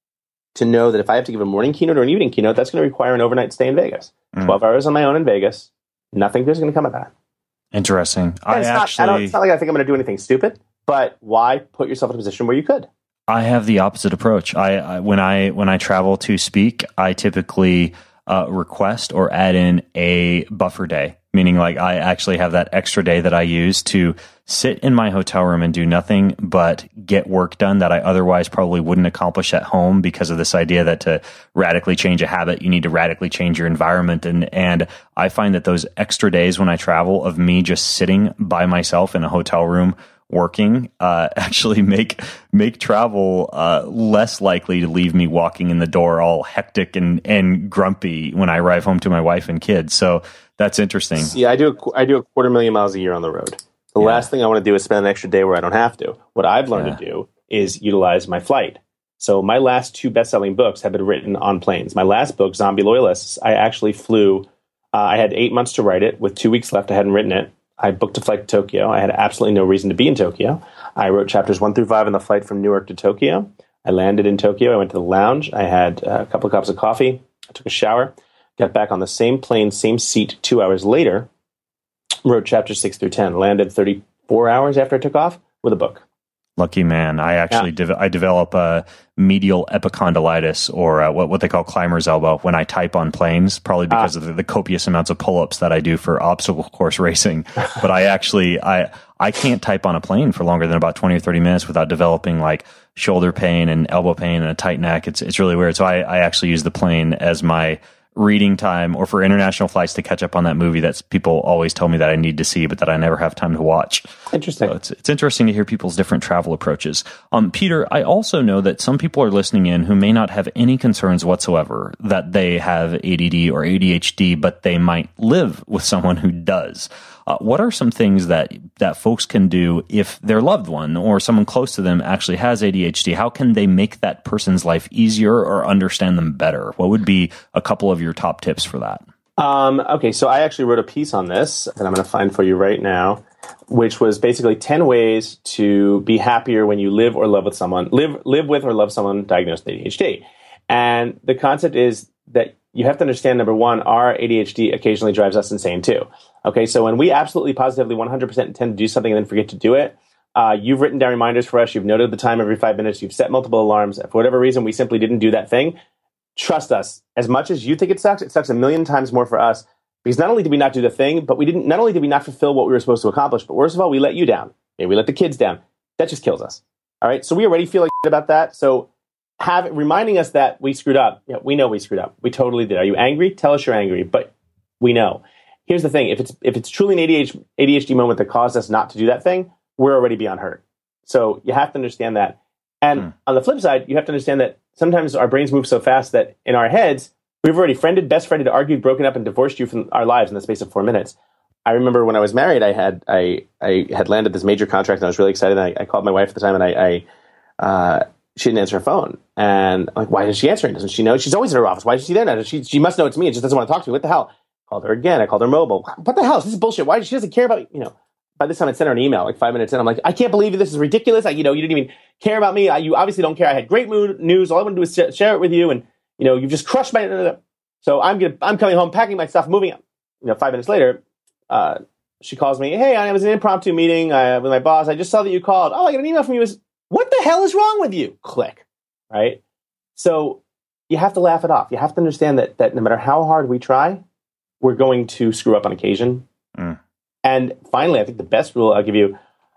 to know that if I have to give a morning keynote or an evening keynote, that's going to require an overnight stay in Vegas. Mm. twelve hours on my own in Vegas. Nothing good's going to come of that. Interesting. I it's, actually, not, I don't, it's not like I think I'm going to do anything stupid, but why put yourself in a position where you could? I have the opposite approach. I, I when I when I travel to speak, I typically uh, request or add in a buffer day, meaning like I actually have that extra day that I use to sit in my hotel room and do nothing but get work done that I otherwise probably wouldn't accomplish at home, because of this idea that to radically change a habit, you need to radically change your environment. And, and I find that those extra days when I travel of me just sitting by myself in a hotel room working uh, actually make make travel uh, less likely to leave me walking in the door all hectic and, and grumpy when I arrive home to my wife and kids. So that's interesting. Yeah, I do a, I do a quarter million miles a year on the road. The yeah. last thing I want to do is spend an extra day where I don't have to. What I've learned yeah. to do is utilize my flight. So my last two best-selling books have been written on planes. My last book, Zombie Loyalists, I actually flew. Uh, I had eight months to write it. With two weeks left, I hadn't written it. I booked a flight to Tokyo. I had absolutely no reason to be in Tokyo. I wrote chapters one through five on the flight from Newark to Tokyo. I landed in Tokyo. I went to the lounge. I had a couple of cups of coffee. I took a shower. Got back on the same plane, same seat two hours later. Wrote chapters six through ten. Landed thirty-four hours after I took off with a book. Lucky man. I actually yeah. de- I develop a medial epicondylitis, or uh, what what they call climber's elbow, when I type on planes, probably because ah. of the, the copious amounts of pull-ups that I do for obstacle course racing. But I actually I I can't type on a plane for longer than about twenty or thirty minutes without developing like shoulder pain and elbow pain and a tight neck. It's it's really weird. So I, I actually use the plane as my reading time, or for international flights to catch up on that movie that people always tell me that I need to see, but that I never have time to watch. Interesting. So it's, it's interesting to hear people's different travel approaches. Um, Peter, I also know that some people are listening in who may not have any concerns whatsoever that they have A D D or A D H D, but they might live with someone who does. Uh, what are some things that that folks can do if their loved one or someone close to them actually has A D H D? How can they make that person's life easier or understand them better? What would be a couple of your top tips for that? Um, okay, so I actually wrote a piece on this that I'm going to find for you right now, which was basically ten ways to be happier when you live or love with someone, live live with or love someone diagnosed with A D H D. And the concept is that you have to understand, number one, our A D H D occasionally drives us insane too. Okay, so when we absolutely, positively, one hundred percent intend to do something and then forget to do it, Uh, you've written down reminders for us. You've noted the time every five minutes. You've set multiple alarms. For whatever reason, we simply didn't do that thing. Trust us. As much as you think it sucks, it sucks a million times more for us. Because not only did we not do the thing, but we didn't. Not only did we not fulfill what we were supposed to accomplish, but worst of all, we let you down. Maybe we let the kids down. That just kills us. All right. So we already feel like shit about that. So have reminding us that we screwed up. Yeah, we know we screwed up. We totally did. Are you angry? Tell us you're angry. But we know. Here's the thing: if it's if it's truly an A D H D moment that caused us not to do that thing, we're already beyond hurt. So you have to understand that. And mm. on the flip side, you have to understand that sometimes our brains move so fast that in our heads, we've already friended, best friended, argued, broken up, and divorced you from our lives in the space of four minutes. I remember when I was married, I had I I had landed this major contract, and I was really excited. And I, I called my wife at the time, and I, I uh, she didn't answer her phone. And I'm like, why isn't she answering? Doesn't she know? She's always at her office. Why is she there now? She she must know it's me. It just doesn't want to talk to me. What the hell? Called her again. I called her mobile. What the hell? This is bullshit. Why? She doesn't care about, you know. By this time, I sent her an email like five minutes in. I'm like, I can't believe this is ridiculous. I, you know, you didn't even care about me. I, you obviously don't care. I had great mood, news. All I want to do is sh- share it with you. And, you know, you've just crushed my... So I'm gonna, I'm coming home, packing my stuff, moving up. You know, five minutes later, uh, she calls me. Hey, I was in an impromptu meeting uh, with my boss. I just saw that you called. Oh, I got an email from you. What the hell is wrong with you? Click. Right? So you have to laugh it off. You have to understand that that no matter how hard we try, we're going to screw up on occasion. Mm. And finally, I think the best rule I'll give you,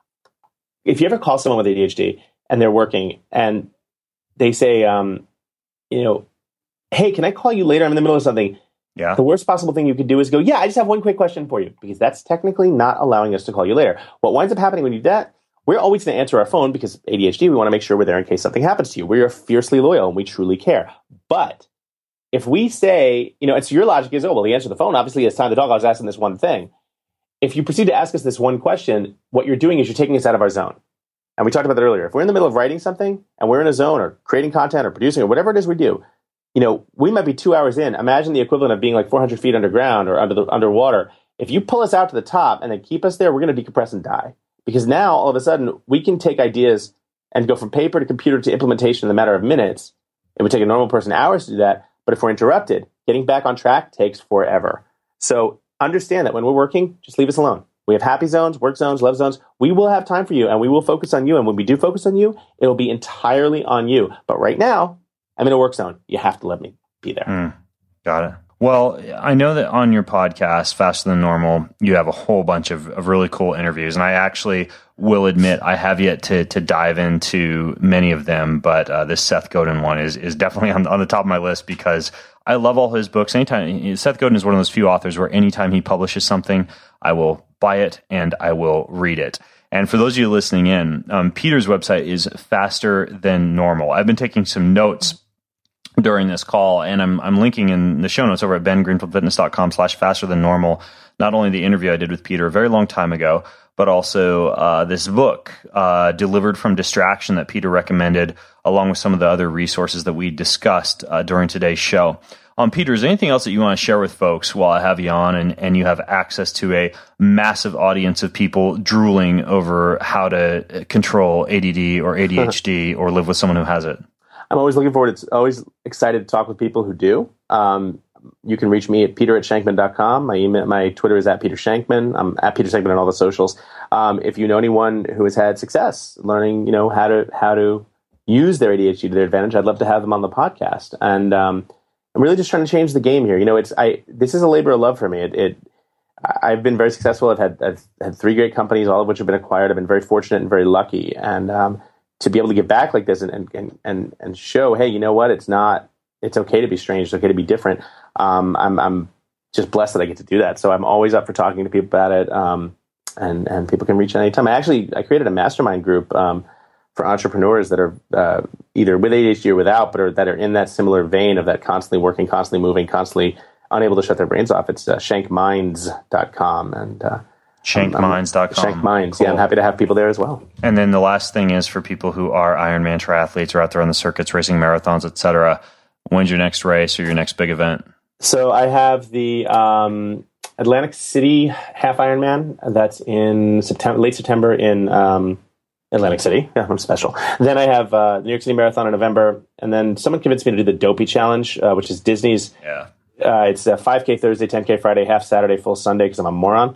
if you ever call someone with A D H D and they're working and they say, um, you know, hey, can I call you later? I'm in the middle of something. Yeah. The worst possible thing you could do is go, yeah, I just have one quick question for you, because that's technically not allowing us to call you later. What winds up happening when you do that, we're always going to answer our phone because A D H D, we want to make sure we're there in case something happens to you. We are fiercely loyal and we truly care. But if we say, you know, it's your logic is, oh, well, he answered the phone. Obviously, it's time to talk. I was asking this one thing. If you proceed to ask us this one question, what you're doing is you're taking us out of our zone. And we talked about that earlier. If we're in the middle of writing something and we're in a zone or creating content or producing or whatever it is we do, you know, we might be two hours in. Imagine the equivalent of being like four hundred feet underground or under the underwater. If you pull us out to the top and then keep us there, we're going to decompress and die. Because now, all of a sudden, we can take ideas and go from paper to computer to implementation in a matter of minutes. It would take a normal person hours to do that. But if we're interrupted, getting back on track takes forever. So understand that when we're working, just leave us alone. We have happy zones, work zones, love zones. We will have time for you, and we will focus on you. And when we do focus on you, it will be entirely on you. But right now, I'm in a work zone. You have to let me be there. Mm, got it. Well, I know that on your podcast, Faster Than Normal, you have a whole bunch of, of really cool interviews. And I actually will admit I have yet to to dive into many of them. But uh, this Seth Godin one is is definitely on, on the top of my list because I love all his books. Anytime Seth Godin is one of those few authors where anytime he publishes something, I will buy it and I will read it. And for those of you listening in, um, Peter's website is Faster Than Normal. I've been taking some notes during this call, and I'm I'm linking in the show notes over at bengreenfieldfitness.com slash faster than normal, not only the interview I did with Peter a very long time ago, but also uh, this book, uh, Delivered from Distraction, that Peter recommended, along with some of the other resources that we discussed uh, during today's show. Um, Peter, is there anything else that you want to share with folks while I have you on and, and you have access to a massive audience of people drooling over how to control A D D or A D H D or live with someone who has it? I'm always looking forward. It's always excited to talk with people who do. Um, you can reach me at peter at shankman dot com. My email, my Twitter is at Peter Shankman. I'm at Peter Shankman on all the socials. Um, if you know anyone who has had success learning, you know, how to how to use their A D H D to their advantage, I'd love to have them on the podcast. And um, I'm really just trying to change the game here. You know, it's I. This is a labor of love for me. It. it I've been very successful. I've had I've had three great companies, all of which have been acquired. I've been very fortunate and very lucky. And um, to be able to give back like this and, and, and, and show, hey, you know what? It's not, it's okay to be strange. It's okay to be different. Um, I'm, I'm just blessed that I get to do that. So I'm always up for talking to people about it. Um, and, and people can reach out anytime. I actually, I created a mastermind group, um, for entrepreneurs that are, uh, either with A D H D or without, but are, that are in that similar vein of that constantly working, constantly moving, constantly unable to shut their brains off. It's uh, shank minds dot com and, uh, shank minds dot com. Shank Minds. Cool. Yeah, I'm happy to have people there as well. And then the last thing is for people who are Ironman triathletes or out there on the circuits, racing marathons, et cetera. When's your next race or your next big event? So I have the um, Atlantic City Half Ironman. That's in September, late September in um, Atlantic City. Yeah, I'm special. Then I have uh, New York City Marathon in November. And then someone convinced me to do the Dopey Challenge, uh, which is Disney's. Yeah. Uh, it's a five K Thursday, ten K Friday, half Saturday, full Sunday because I'm a moron.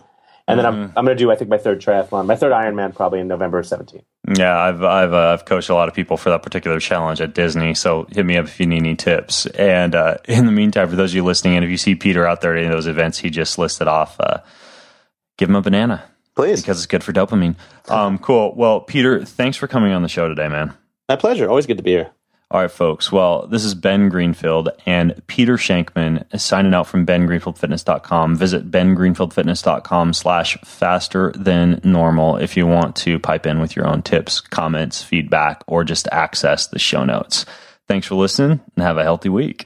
And then I'm I'm going to do, I think, my third triathlon, my third Ironman probably in November of seventeen. Yeah, I've I've uh, I've coached a lot of people for that particular challenge at Disney. So hit me up if you need any tips. And uh, in the meantime, for those of you listening, and if you see Peter out there at any of those events he just listed off, uh, give him a banana, please, because it's good for dopamine. Um, cool. Well, Peter, thanks for coming on the show today, man. My pleasure. Always good to be here. All right, folks. Well, this is Ben Greenfield and Peter Shankman signing out from ben greenfield fitness dot com. Visit ben greenfield fitness dot com slash faster than normal if you want to pipe in with your own tips, comments, feedback, or just access the show notes. Thanks for listening and have a healthy week.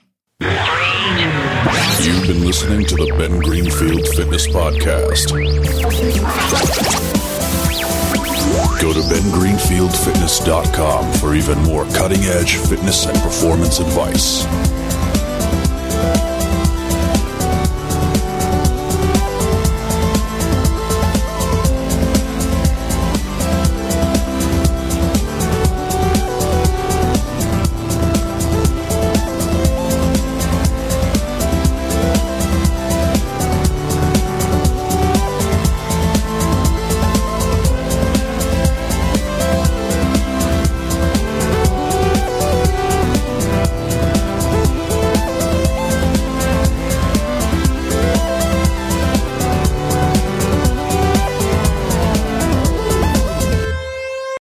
You've been listening to the Ben Greenfield Fitness Podcast. Go to ben greenfield fitness dot com for even more cutting-edge fitness and performance advice.